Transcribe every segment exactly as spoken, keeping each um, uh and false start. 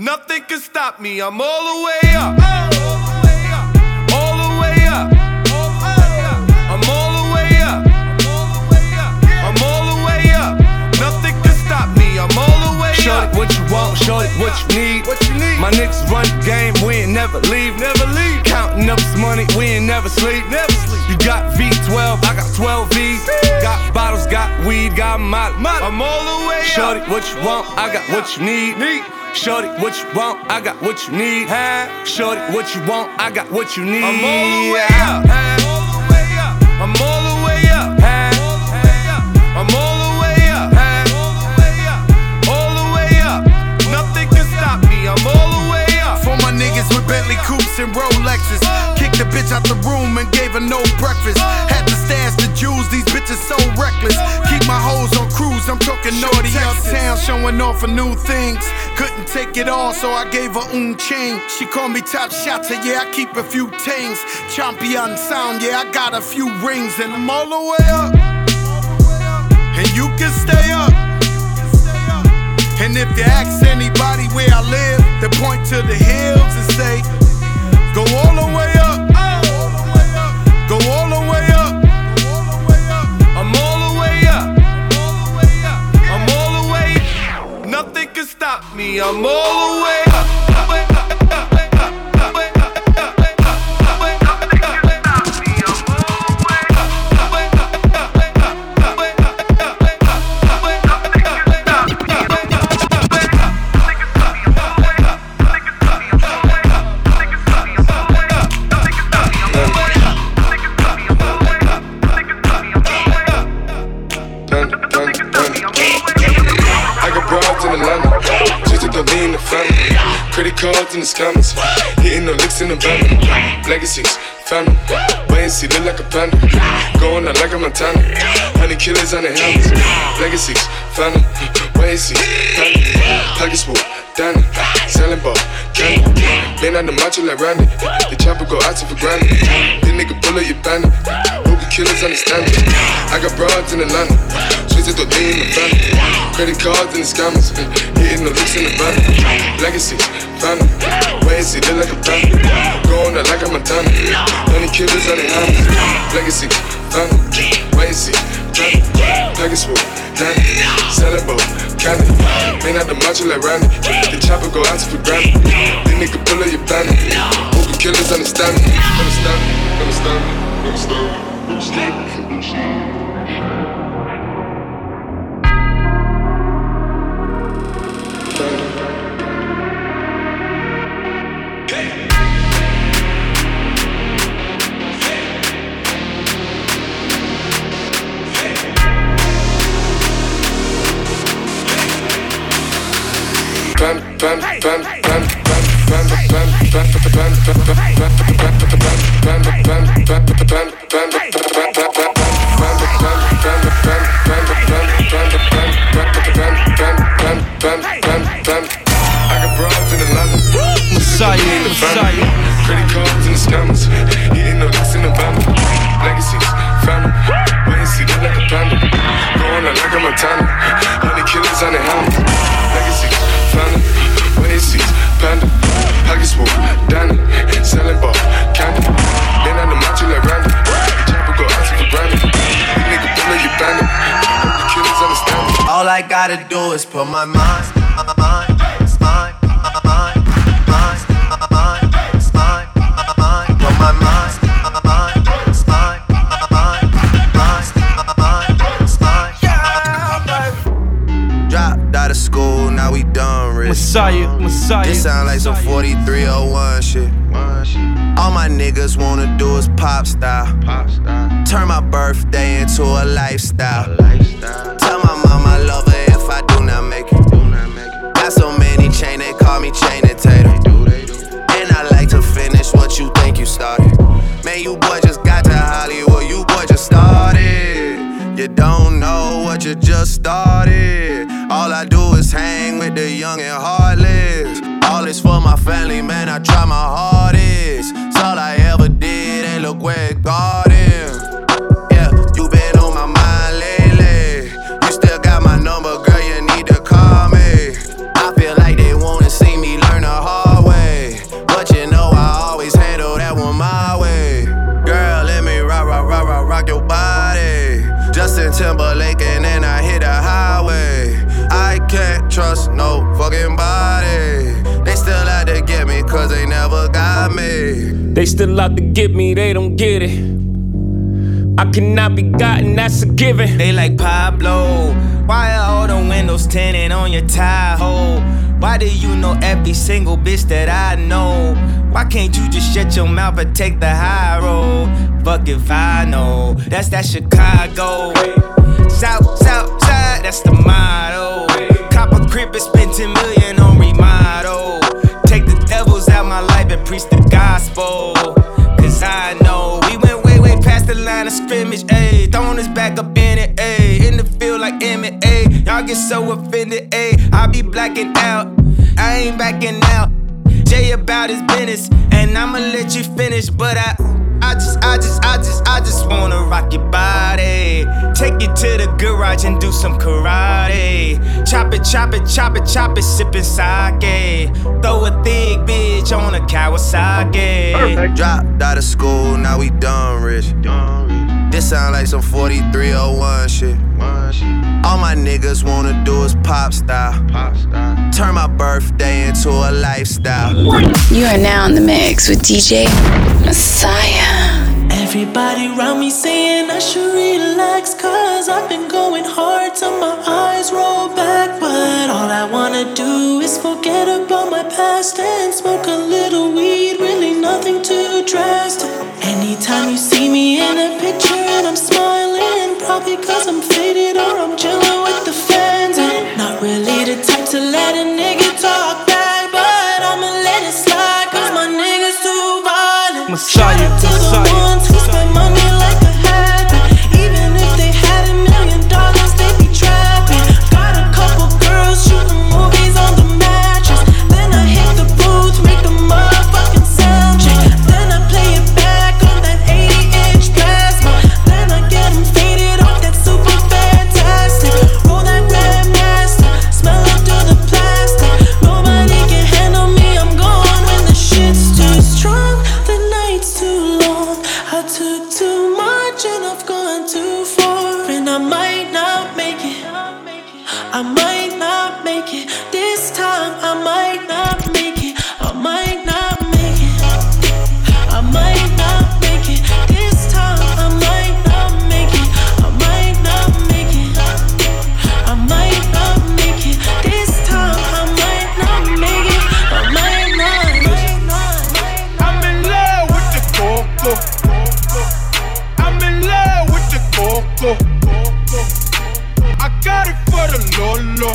nothing can stop me. I'm all the way up, all the way up. I'm all the way up, I'm all the way up. Nothing can stop me. I'm all the way up. Shorty, what you want? Shorty, what you need? What you need? My niggas run the game, we ain't never leave. Never leave. Counting up this money, we ain't never sleep. Never sleep. You got V twelve, I got twelve V's. Got bottles, got weed, got molly. I'm all the way up. Shorty, what you want? I got what you need. Need. Shorty, what you want? I got what you need. Shorty, what you want? I got what you need. I'm all the way up. I'm all the way up. I'm all the way up. All the way up. Nothing can stop me. I'm all the way up. For my niggas with Bentley coupes and Rolexes. Kicked the bitch out the room and gave her no breakfast. Had to stash the jewels, these bitches so reckless. Keep my hoes on cruise, I'm talking naughty uptown, showing off for new things. Couldn't take it all, so I gave her un chain. She called me top shotter, yeah, I keep a few tings. Champion sound, yeah, I got a few rings. And I'm all the way up, and you can stay up. And if you ask anybody where I live, they point to the hills and say, go all the way up, go all the way up. I'm all the way up, I'm all the way up. Nothing can stop me. I'm all the way up. Credit cards in the scammers, hitting the licks in the van. Legacies, family, wait and see, look like a panda. Going out like a Montana, honey killers on the helmets. Legacies, family, wait and see, family. Pockets full, Danny, selling ball, candy. Man on the macho like Randy, the chopper go out to for granted. This nigga pull up your bandit, hope the killers understand it. I got broads in Atlanta, switch to the in the family. Credit cards in the scammers, hitting the licks in the van. Legacies, family, wait and see, look like a panda. Going out like a Montana, honey killers on the helmets. Legacies, family, wait and see, family. Pockets full, Danny, selling ball, candy. Man out the macho like Randy, the chopper go out to for granted. This nigga pull up your bandit, hope the killers understand me. Understand me, understand me, understand me, understand me, understand me. Pan, pan, pan, pan, pan, pan, pan, pan, I got broads in Atlanta, Messiah, Messiah. credit cards in the scammers, hitting the licks in the van. Legacies, family, wait and see, look like a panda. Going out like a Montana, honey killers on the helmet. Legacies, family, wait and see, panda. Pockets full, Danny, selling ball, candy. Man on the macho like Randy, chopper go out to for granted. You nigga pull up your bandit, hope the killers understand me. All I gotta do is put my mind, my mind, mind, mind, mind, mind, mind, mind, put my mind, my mind, mind, mind, mind, mind. Dropped out of school, now we done rich. Messiah, Messiah. This sound like some forty-three oh one shit. All my niggas wanna do is pop style. Turn my birthday into a lifestyle. Tell my mama I love her if I do not make it. Got so many chain, they call me chain and tater. And I like to finish what you think you started. Man, you boy just got to Hollywood, you boy just started. You don't know what you just started. All I do is hang with the young and heartless. All this for my family, man, I try my hardest. It's all I ever did, and look where it got him. Yeah, you been on my mind lately. You still got my number, girl, you need to call me. I feel like they wanna see me learn Timberlake and then I hit a highway. I can't trust no fucking body. They still out to get me cause they never got me. They still out to get me, they don't get it. I cannot be gotten, that's a given. They like Pablo, why are all the windows tinted on your Tahoe? Why do you know every single bitch that I know? Why can't you just shut your mouth and take the high road? Fuck if I know, that's that Chicago. South, south side, that's the motto. Cop a crib and spend ten million on remodel. Take the devils out my life and preach the gospel. Cause I know we went way, way past the line of scrimmage, ayy. Throwing us back up in it, ayy. In the field like M and A. Y'all get so offended, ayy. I be blacking out, I ain't backing out. Jay about his business, and I'ma let you finish. But I, I just, I just, I just, I just wanna rock your body. Take you to the garage and do some karate. Chop it, chop it, chop it, chop it, sippin' sake. Throw a thick bitch on a Kawasaki. Perfect. Dropped out of school, now we done rich. This sound like some forty-three oh one shit. All my niggas wanna do is pop style. Turn my birthday into a lifestyle. You are now in the mix with D J Messiah. Everybody around me saying I should relax, cause I've been going hard till my eyes roll back. But all I wanna do is forget about my past and smoke a little weed, really nothing too drastic. Anytime you see me in a picture and I'm smiling, probably cause I'm faded or I'm chilling with the fans. And not really the type to let a nigga talk back, but I'ma let it slide cause my niggas too violent. Messiah, Shout out to the Messiah. ones who spend money like a habit. Even if they had a million dollars, they be trapping. Got a couple girls shooting movies on the mattress. Then I hit the booth, make a motherfucking sound check. Then I play it back on that eighty inch plasma. Then I get them faded off that super fantastic. Roll that Grandmaster, smell it through the plastic. Nobody can handle me, I'm gone when the shit's too strong. The night's too long, I took too much and I've gone too far. And I might not make it, I might not make it. This time I might not make it, I might not make it, I might not make it. This time I might not make it, I might not make it, I might not make it. This time I might not make it, I might not. I'm in love with the coco. I'm in love with the coco. I got it for the Lolo.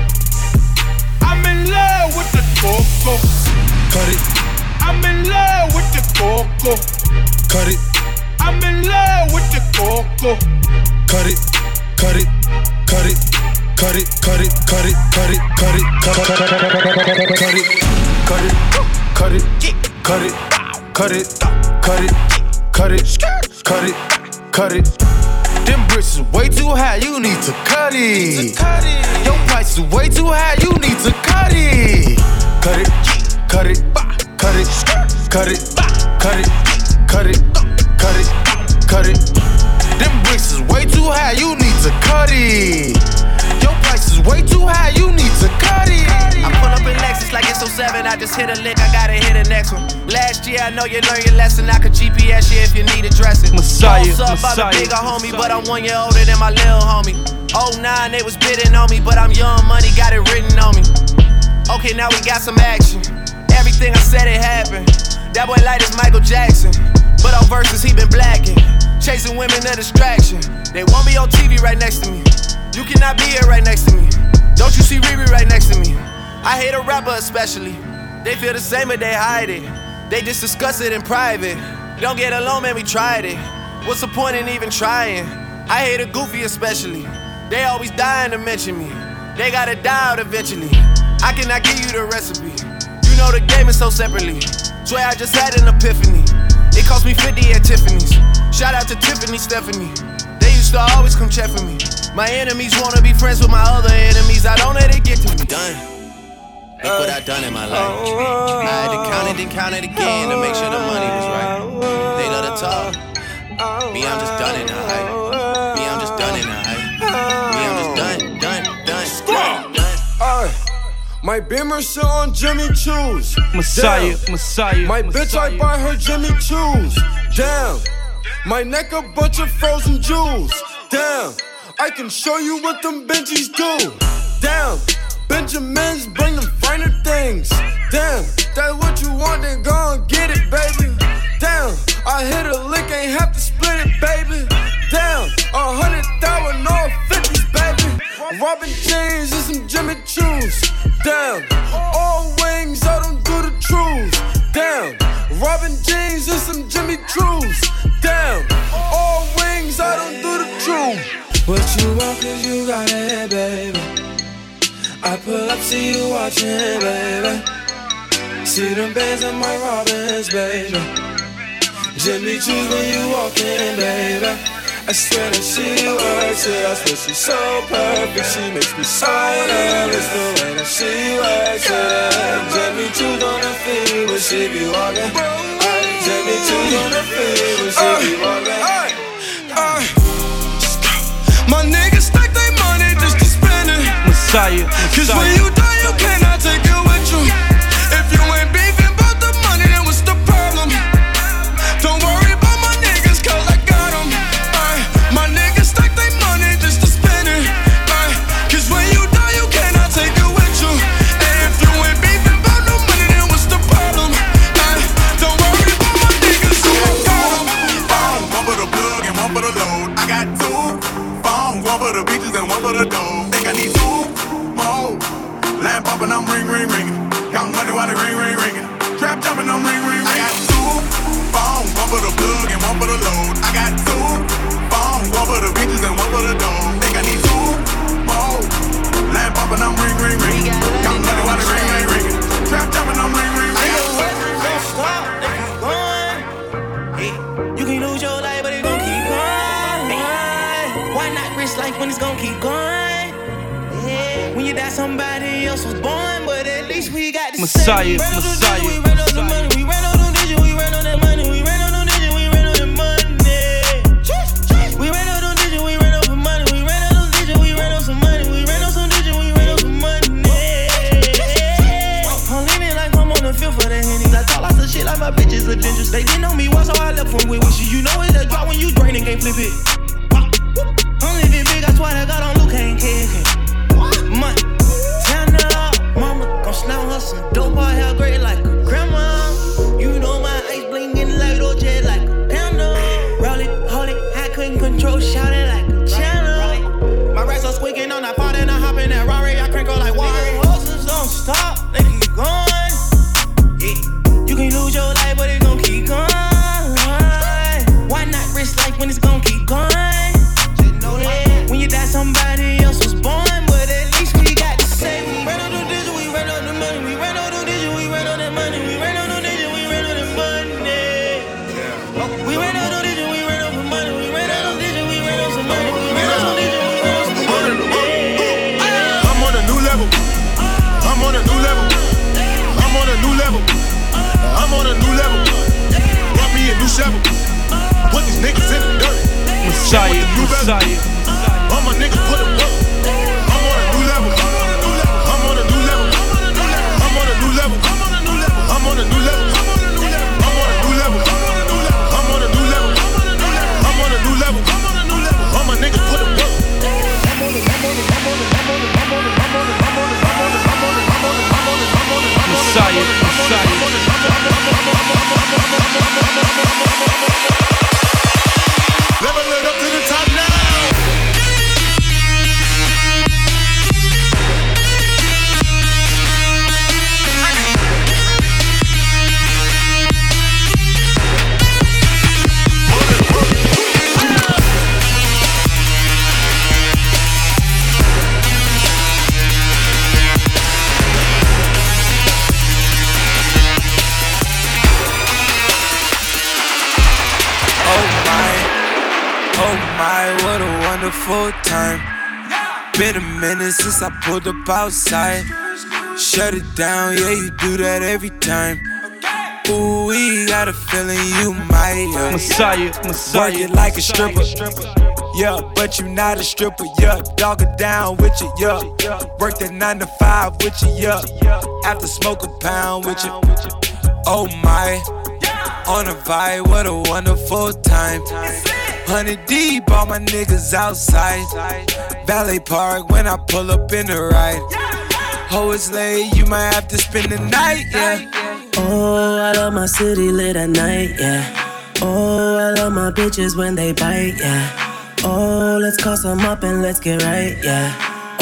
I'm in love with the coco. Cut it, I'm in love with the coco. cut it, I'm in love with the coco. cut it, cut it, cut it, cut it, cut it, cut it, cut it, cut it, cut it, cut it, cut it, cut it, cut it, cut it, cut it, cut it, cut it, cut it. Them bricks is way too high, you need to cut it. Your price is way too high, you need to cut it. Cut it, cut it, cut it, cut it, cut it, cut it, cut it, cut it. Them bricks is way too high, you need to cut it. Your price is way too high, you need to cut it. I pull up in Lexus like it's oh seven, I just hit a lick, I gotta hit the next one. Last year I know you learned your lesson, I could G P S you if you need addressing. Messiah, Boss up, I'm a Messiah, bigger homie, but I'm one year older than my little homie. oh nine they was bidding on me, but I'm young money, got it written on me. Okay, now we got some action. Everything I said it happened. That boy light is Michael Jackson, but on verses he been blacking. Chasing women a distraction. They want me on T V right next to me. You cannot be here right next to me. Don't you see Riri right next to me? I hate a rapper especially. They feel the same but they hide it. They just discuss it in private. Don't get along, man, we tried it. What's the point in even trying? I hate a goofy especially. They always dying to mention me. They gotta die out eventually. I cannot give you the recipe. You know the game is so separately. Swear I just had an epiphany. It cost me fifty at Tiffany's. Shout out to Tiffany Stephanie. They used to always come check for me. My enemies wanna be friends with my other enemies. I don't let it get to me. Done. Look what I done in my life. I had to count it and count it again to make sure the money was right. They love to talk. Me, I'm just done in the hype. Me, I'm just done in the hype. My Beamer sit on Jimmy Choo's. Messiah, Damn. Messiah. My Messiah. bitch, I buy her Jimmy Choo's. Damn. My neck a bunch of frozen jewels. Damn. I can show you what them Benjis do. Damn. Benjamins bring them finer things. Damn. That's what you want, then go and get it, baby. Damn. I hit a lick, ain't have to split it, baby. Damn. A hundred thousand, all fifties, baby. Robin jeans and some Jimmy Choo's. Damn. All wings, I don't do the truths. Damn. Robin jeans and some Jimmy Choo's. Damn. All wings, I don't do the truth. What you want, cause you got it, baby. I pull up, see you watching, baby. See them bands on my Robins, baby. Jimmy Choo's when you walk in, baby. I swear that she works it. I swear she's so perfect. She makes me so nervous the way that she works it. Jimmy Choo's on her feet when she be walking. Jimmy Choo's on her feet when she be walking. My niggas stack they money just to spend it. Messiah, Cause when you die, you cannot take it with you. If you ain't beefing about the money, then what's the problem? Don't worry about my niggas, cause I got them. Uh, my niggas stack they money just to spend it. Uh, Cause when you die, you cannot take it with you. And if you ain't beefing about no money, then what's the problem? Uh, don't worry about my niggas, cause I got them. Phone, one for the plug and one for the load. I got two phones, one for the bitches and one for the dough. Think I need two more. Lamp up and I'm ring, ring, ringing. Young money while they ring, ring, ringing. Trap jumping, I'm ring, ring, ringing. I got two phones, one for the plug and one for the load. I got two phones, one for the bitches and one for the dough. Think I need two more. Lamp up and I'm ring, ring, ringing. Young money while they ring, ring, ringing. Trap jumping, I'm ring, ring, ringing. Don't stop, they keep going. Hey, you can lose your life, but it gon' keep going. Why not risk life when it's gon' keep going? Yeah. When you die, somebody else was born, but at least we got the Messiah, same. Messiah, We ran on the money, we ran on the digit, we ran on that money, we ran on the digit, we ran on that money. We ran on the digit, we ran on some money, we ran on the digit, we ran on some money, we ran on some digit, we ran on some money. I'm leaning like I'm on the field for the Hennies. I talk lots of shit like my bitches are dangerous. They didn't know me once, so I left from with wishes. You know it's a drop when you drain and can't flip it. I'm living big, I swear to God, I'm Luke, ain't kicking. Money, turn up, mama, gon' slam her some dope. I hair great like a grandma. You know my ice blingin' like Dolce, like a panda. Roll it, hold it, I couldn't control, shout it like a channel. My racks are squeaking on that pot and I hop in that Rari. I crank go like Wari. Horses don't stop, they keep going. Yeah, you can lose your life, but it gon' keep going. Why not risk life when it's gon' keep going? When you die, somebody else was born, but at least we got the same. We ran on the digit, we ran on the money, we ran on the digit, we ran on that money, we ran on the digit, we ran on the money. We ran on the digit, we ran on the money, we ran on the digit, we ran on some money, we ran on the digit, we ran on some money. I'm on a new level. I'm on a new level. I'm on a new level. I'm on a new level. Brought me a new shovel. Put these niggas in the dirt. Messiah, Messiah. All my niggas put them work. I'm on a new level. I'm on a new level. I'm on a new level. I'm on a new level. I'm on a new level. I'm on a new level. I'm on a new level. All my niggas put them work. I'm on it. I'm on it. I'm on it. I'm on it. I'm on it. I'm on it. I'm on it. I'm on it. I'm on it. I'm on it. I'm on it. I'm on it. Messiah, Messiah. Level it up to the top now. What a wonderful time. Been a minute since I pulled up outside. Shut it down, yeah, you do that every time. Ooh, we got a feeling you might uh, Messiah, Messiah. work it like a stripper. yeah, but you not a stripper, yeah. Dog it down with you, yeah. Work that nine to five with you, yeah. After smoke a pound with you. Oh my, on a vibe, what a wonderful time. Hundred deep, all my niggas outside. Valet Park when I pull up in the ride. Oh, it's late, you might have to spend the night, yeah. Oh, I love my city lit at night, yeah. Oh, I love my bitches when they bite, yeah. Oh, let's call some up and let's get right, yeah.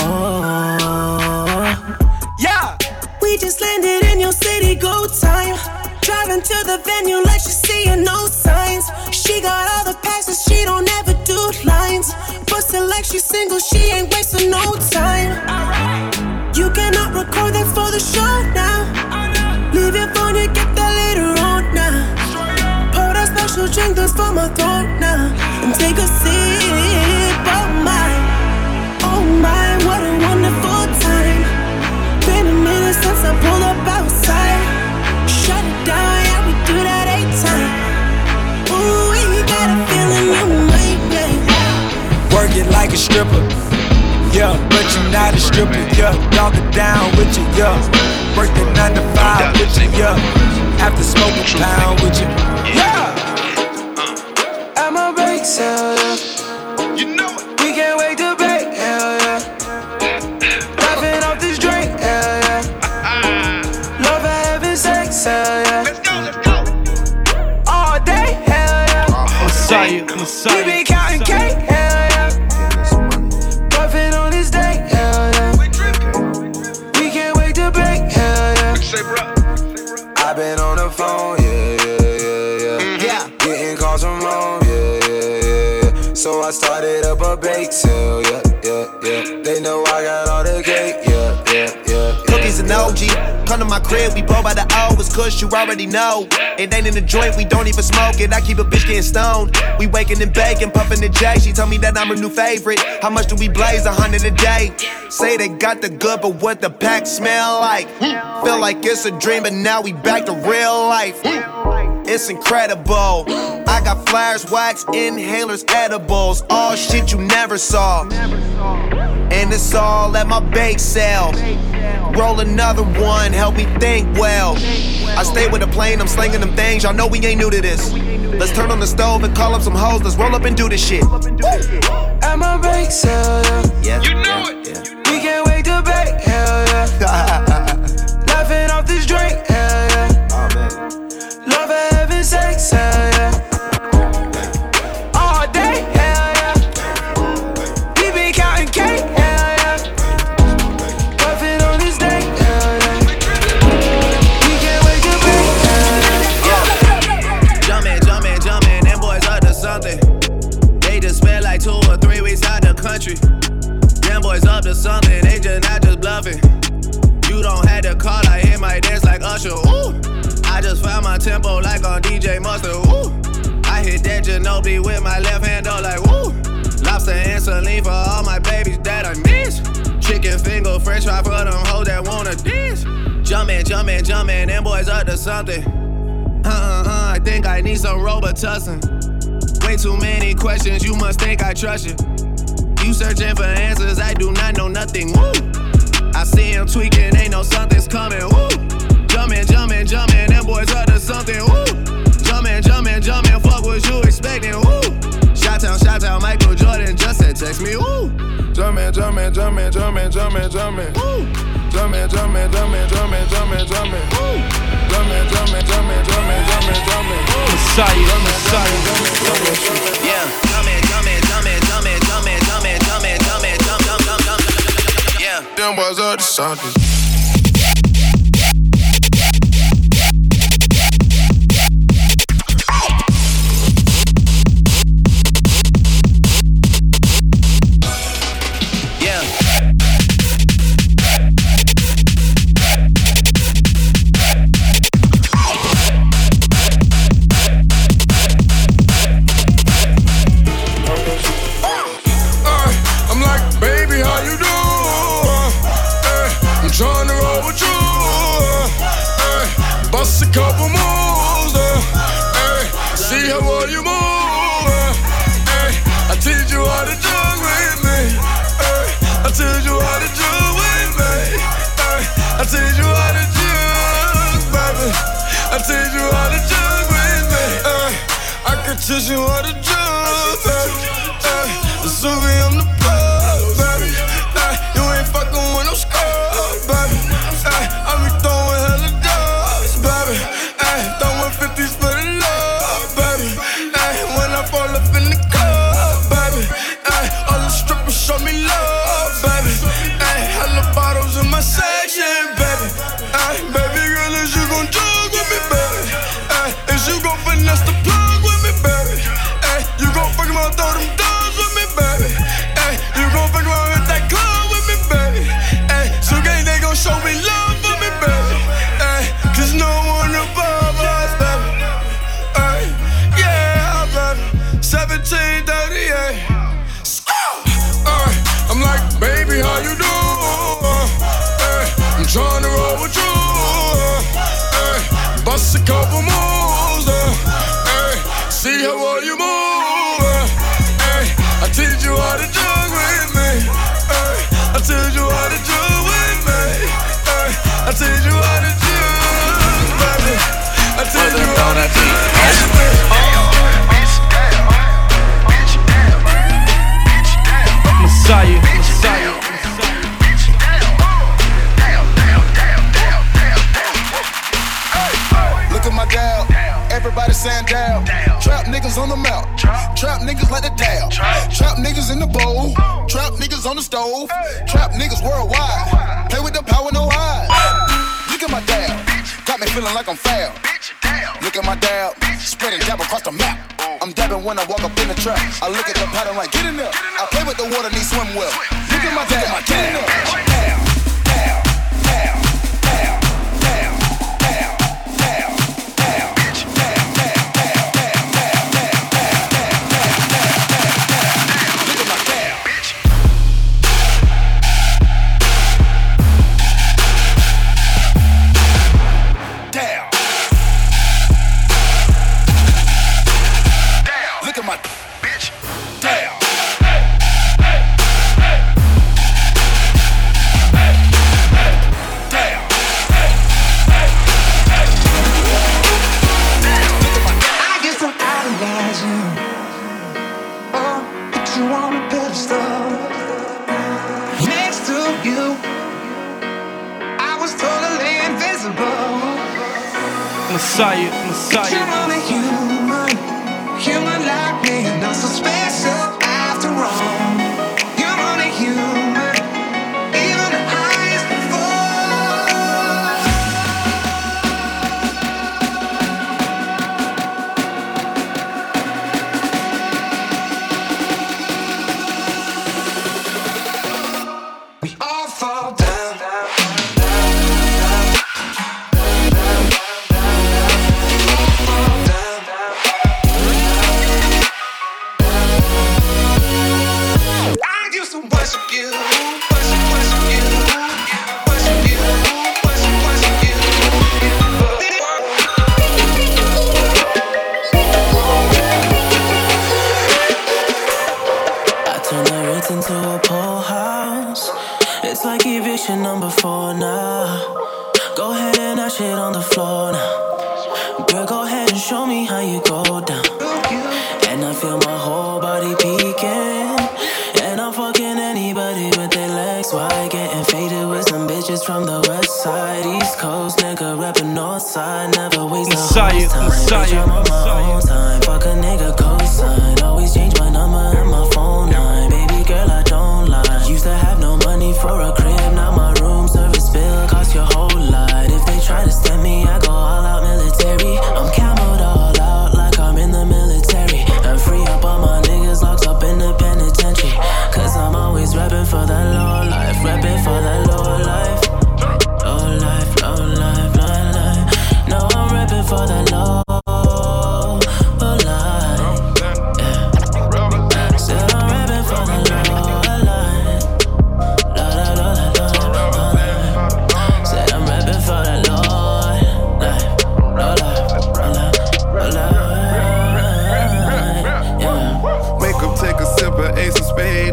Oh, yeah. We just landed in your city, go time. Driving to the venue like she's seeing no signs. She got all the passes, she don't ever do lines. Bustin' like she's single, she ain't wasting no time. You cannot record that for the show now. Leave your phone and get that later on now. Pour that special drink that's for my throat now. And take a sip, oh my. Oh my, what a wonderful time. Been a minute since I pulled up outside. Shut it down, yeah, we do that eight time. Ooh, we got a feeling you might, yeah. Work it like a stripper, yeah, but you not a stripper, yeah. Dog it down with you, yeah. Work the nine to five with you, yeah. After smoke a pound with you, yeah. At my bake sale, yeah. You know it. We can't wait to bake, hell yeah. Laughing off this drink, hell yeah. Love and having sex, hell yeah. Let's go, let's go. All day, hell yeah. Messiah, Messiah. We been counting cake, hell yeah. Puffin' on this day, hell yeah. We can't wait to bake, hell yeah. I've been on the phone, yeah, yeah, yeah, yeah. Yeah. Getting calls from home, yeah, yeah, yeah, yeah. So I started up a bake sale, yeah, yeah, yeah. They know I got all the cake, yeah, yeah, yeah. Cookies and O G, come to my crib, we blow by the O, it's kush, you already know. It ain't in the joint, we don't even smoke it, I keep a bitch getting stoned. We waking and baking, puffing the J, she told me that I'm her new favorite. How much do we blaze? A hundred a day. Say they got the good, but what the pack smell like? Feel like it's a dream, but now we back to real life. It's incredible. I got flares, wax, inhalers, edibles, all shit you never saw. And it's all at my bake sale. Roll another one, help me think well. I stay with a plane, I'm slinging them things. Y'all know we ain't new to this. Let's turn on the stove and call up some hoes. Let's roll up and do this shit. At my bake sale, yeah. You know it. Yeah. We can't wait to bake, hell yeah. Laughing off this drink, hell yeah. Oh, man. Love and having sex, hell yeah. All day, hell yeah. We been counting cake, hell yeah. Puffin' on this day, hell yeah. We can't wait to bake, hell yeah. Jumpin', jumpin', jumpin', them boys up to something. They just spent like two or three weeks out the country. Them boys up to something, they just not just bluffing. You don't have to call, I hit my dance like Usher, ooh. I just found my tempo like on D J Mustard, ooh. I hit that Ginobili with my left hand, though, like, woo. Lobster and saline for all my babies that I miss. Chicken finger, french fry for them hoes that wanna dance. Jumpin', jumpin', jumpin', them boys up to something. Uh-uh-uh, I think I need some Robitussin. Way too many questions, you must think I trust you. You searching for answers, I do not know nothing, woo. I see him tweaking, ain't no something's coming, woo. Jumpin', jumpin', jumpin', them boys up to something, woo. Jumpin', jumpin', jumpin', fuck what you expecting, woo. Shot-town, shot-town, Michael Jordan just said text me, woo. Jumpin', jumpin', jumpin', jumpin', jumpin', jumpin', woo. Jumpin', jumpin', jumpin', jumpin', jumpin', jumpin', woo. Jumpin', jumpin', jumpin', jumpin', jumpin', jumpin', woo. Messiah, Messiah, yeah. Jumpin', jumpin', jumpin', jumpin', jumpin', jumpin', jumpin', jumpin', jump, jump, jump, jump, yeah. Them boys up to something. Trying said she want a drug, baby. Ay, Zuby, I'm the plug, baby. Ay, you ain't fucking with no scrub, baby. Ay, I be throwing hella dubs, baby. Ay, throwing fifties for the love, baby. Ay, when I fall up in the club, baby. Ay, all the strippers show me love, baby. Ay, hella bottles in my section, baby. Ay, baby girl, is you gon' jug with me, baby? Ay, is you gon' finesse the plug with me, baby? Ay, you gon' fuck around, throw them dogs with me, baby? Ay, you gon' fuck around hit that club with me, baby? Ay, so gang, they gon' show me love with me, baby? Ay, cause no one above us, baby. Ay, yeah, baby. seventeen thirty-eight. Ay, I'm like, baby, how you doing? Ay, I'm tryna roll with you. Ay, bust a couple moves. Ay, see how well you move. Ay, I teach you how to jug with me. Ay, I teach you how to jug with me. Ay, I teach you how to jug, baby. I teach you how to jug with me. Messiah, Messiah. Look at my gal, everybody saying down. Trap niggas on the mouth, trap niggas like the down. Trap niggas in the bowl, trap niggas on the stove. Trap niggas worldwide, play with the power, no eyes. Look at my dab, got me feeling like I'm foul. Look at my dab, spread and dab across the map. I'm dabbing when I walk up in the trap. I look at the pattern like, get in there. I play with the water, need swim well. Look at my dab, get in there. Messiah, Messiah. You're only human, human like me, and not so special after all. You're only human, even the highest fall. We all fall down. Number four now. Go ahead and that shit on the floor now. Girl, go ahead and show me how you go down. And I feel my whole body peeking. And I'm fucking anybody with their legs wide. Getting faded with some bitches from the west side. East Coast nigga rapping north side. Never waste no time. Bitch, I'm on my own time. Fuck a nigga cosign. Always change my number and my phone line. Baby girl, I don't lie. Used to have no money for a crib. Now my room service bill cost your whole lot. If they try to stem me, I go all out military. I'm camoed all out like I'm in the military. And free up all my niggas locked up in the penitentiary. Cause I'm always rapping for that low life. Rapping for that low life. Low life, low life, low life. No, I'm rapping for that low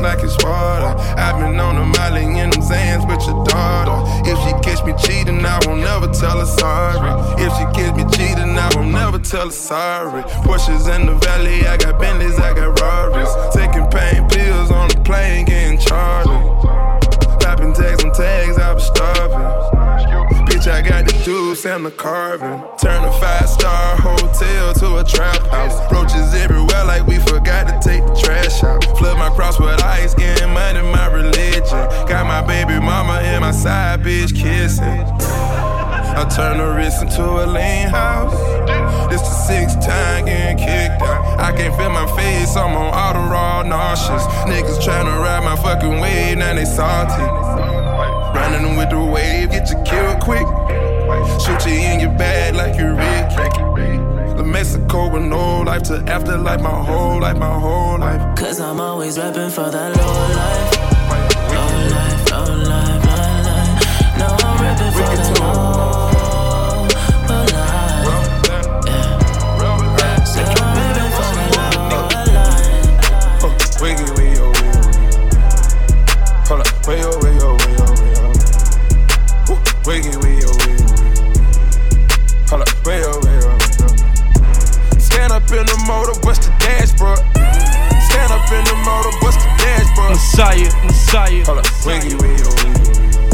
like it's water. I've been on the Molly in them Zans with your daughter. If she catch me cheating, I won't never tell her sorry. If she catch me cheating, I won't never tell her sorry. Porsches in the valley, I got Bentleys, I got Rarries. Taking pain pills on the plane, getting charged. Popping tags on tags, I was starving. Bitch, I got the juice and the carving. Turn a five-star hotel to a trap house. Roaches everywhere like we forgot to take the trash out. Flood my cross with ice, getting money, my religion. Got my baby mama and my side bitch kissing. I turn the wrist into a lean house. This the sixth time getting kicked out. I can't feel my face, I'm on auto raw nauseous. Niggas tryna ride my fucking wave, now they salty. Running with the wave, get you killed quick. Shoot you in your bag like you're Rick. La Mexico with no life to afterlife, my whole life, my whole life. Cause I'm always rapping for that low life. Low life, low life, low life. No, I'm rapping for that low, low life. Yeah. So I'm rapping for that low life. Oh, wiggy, wiggy, oh, wiggy. Hold up, way, oh, way, oh, way, oh, way, oh. Wiggy, wiggy, oh, wiggy, oh. Hold up, way, oh, way, oh, way, oh. Stand up in the motor, what's the dashboard? Stand up in the motor, what's the dashboard? Messiah, Messiah. Hold up, wiggy, wiggy, oh, wiggy,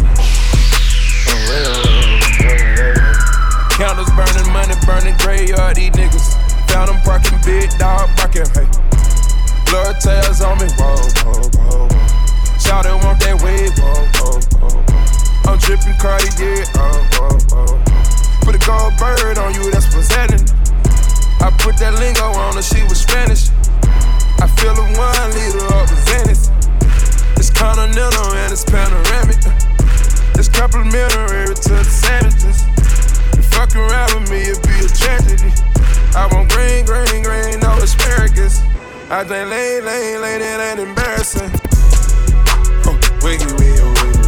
oh, way, oh, way, oh. Candles burning, money burning, graveyard, these niggas. Found them parking, big dog barking, hey. Blood tails on me, whoa, whoa, whoa, whoa. Shout it, want that wave, whoa, whoa, whoa, whoa. I'm dripping Cartier, oh, whoa, whoa. Put a gold bird on you, that's presenting. I put that lingo on her, she was Spanish. I feel a one liter of the Venice. It's continental and it's panoramic. It's complimentary to the sandwiches. You fuck around with me, it'd be a tragedy. I want green, green, green, no asparagus. I think lane, lane, lane, it ain't embarrassing. Oh, wiggy, wiggy, oh, wiggy.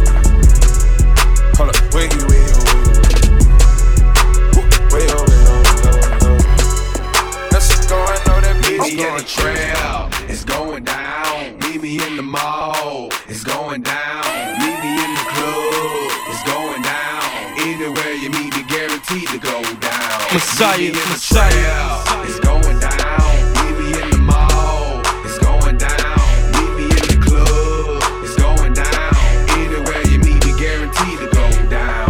Hold up, wiggy, wiggy, oh, wiggy. Wiggy, oh, wiggy, oh, wiggy. Let's just go and know that bitch. Meet me in the trail, it's going down. Meet me in the mall, it's going down. Meet me in the club, it's going down. Anywhere you meet me, guaranteed to go down. Messiah, meet me in the Messiah. trail, it's going down. Meet me in the mall, it's going down. Meet me in the club, it's going down. Anywhere you meet me, guaranteed to go down.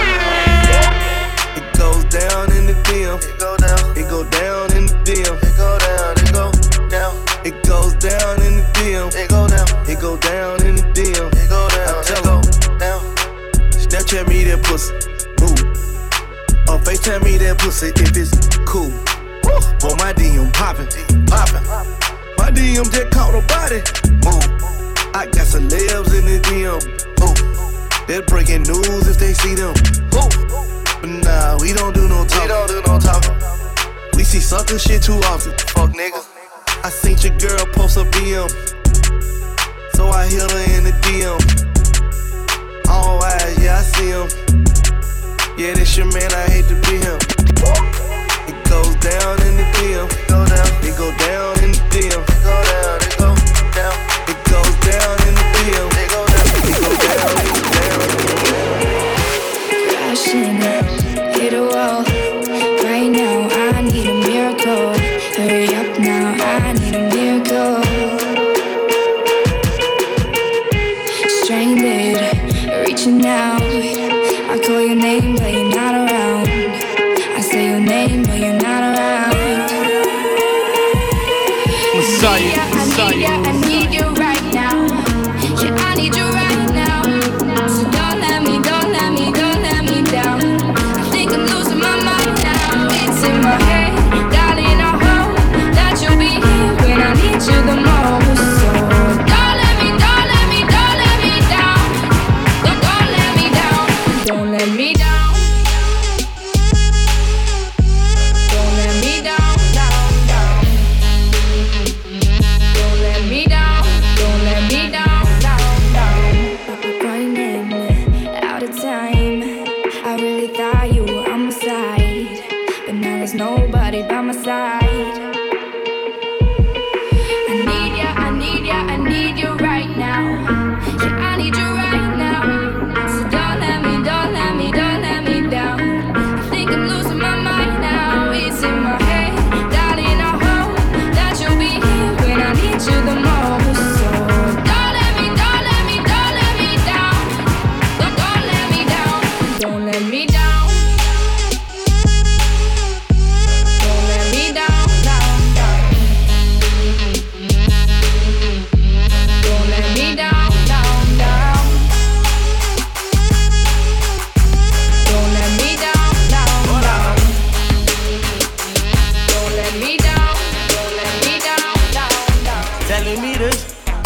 It goes down in the D M. It go down. It go down in the D M. It go down. It go down. It goes down in the D M. It go down. It go down in the D M. It go down. I tell her down. Snapchat me that pussy. Move. Or FaceTime me that pussy if it's cool. Oh, my D M poppin', poppin'. My D M just caught a body. Move. I got celebs in the D M. Ooh. They're breaking news if they see them. Ooh. But nah, we don't do no talking. We don't do no talking. We see sucker shit too often. Fuck nigga. I seen your girl post a B M, so I hit her in the D M. All eyes, yeah, I see him. Yeah, this your man, I hate to be him. It goes down in the D M. It go down. It go down in the D M. It go down. It go down. It goes down in the D M. It go down. It go down. It go down. Crashing, hit a wall. Right now, I need a miracle. Hurry up now, I need a miracle. Stranded, reaching out. I call your name, but you're not around. I say your name, but you're not around. Messiah, Yeah, I need ya, I need you right now. Yeah, I need you right now. So don't let me, don't let me, don't let me down. I think I'm losing my mind now. It's in my head, darling, I hope that you'll be here when I need you the most. So don't let me, don't let me, don't let me down. Don't, don't let me down. Don't let me down. Don't let me down, down, down. Don't let me down.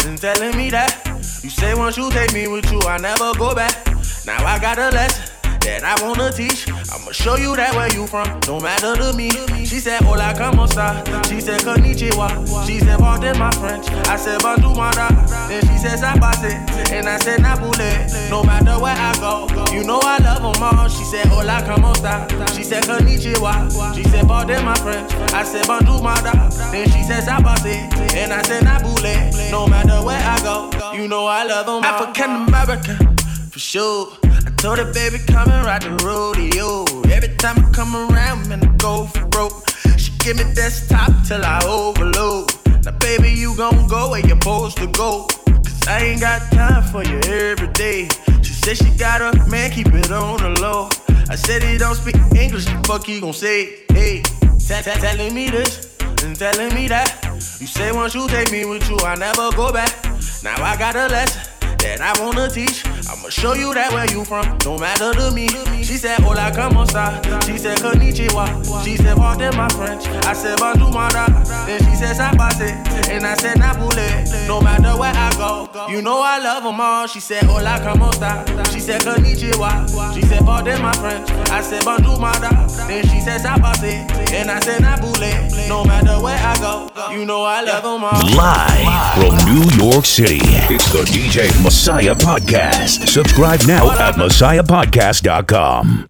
and telling me that you say once you take me with you, I never go back. Now I got a lesson that I wanna teach. I'ma show you that where you from, no matter to me. She said, hola, como esta? She said, konnichiwa. She said, pardon my French. I said, bonjour, mara. Then she said, sabase. And I said, nabule. No matter where I go, you know I love them all. She said, hola, como esta? She said, konnichiwa. She said, pardon my French. I said, bonjour, mara. Then she said, sabase. And I said, nabule. No matter where I go, you know I love them all. African American, for sure. I told her, baby, come and ride the rodeo. Every time I come around, man, I go for broke. She give me desktop till I overload. Now, baby, you gon' go where you're supposed to go. Cause I ain't got time for you every day. She said she got a man, keep it on the low. I said he don't speak English, the fuck he gon' say? Hey, t- t- telling me this and telling me that. You say once you take me with you, I never go back. Now I got a lesson that I wanna teach. I'ma show you that where you from, no matter to me. She said, hola, como esta? She said, konnichiwa. She said, pardon my French. I said, bonjour, mara. Then she said, sabase. And I said, nabule. No matter where I go, you know I love them all. She said, hola, como esta? She said, konnichiwa. She said, pardon my French. I said, bonjour, mara. Then she said, sabase. And I said, nabule. No matter where I go, you know I love them all. Live from New York City, it's the D J Messiah Podcast. Subscribe now at messiah podcast dot com.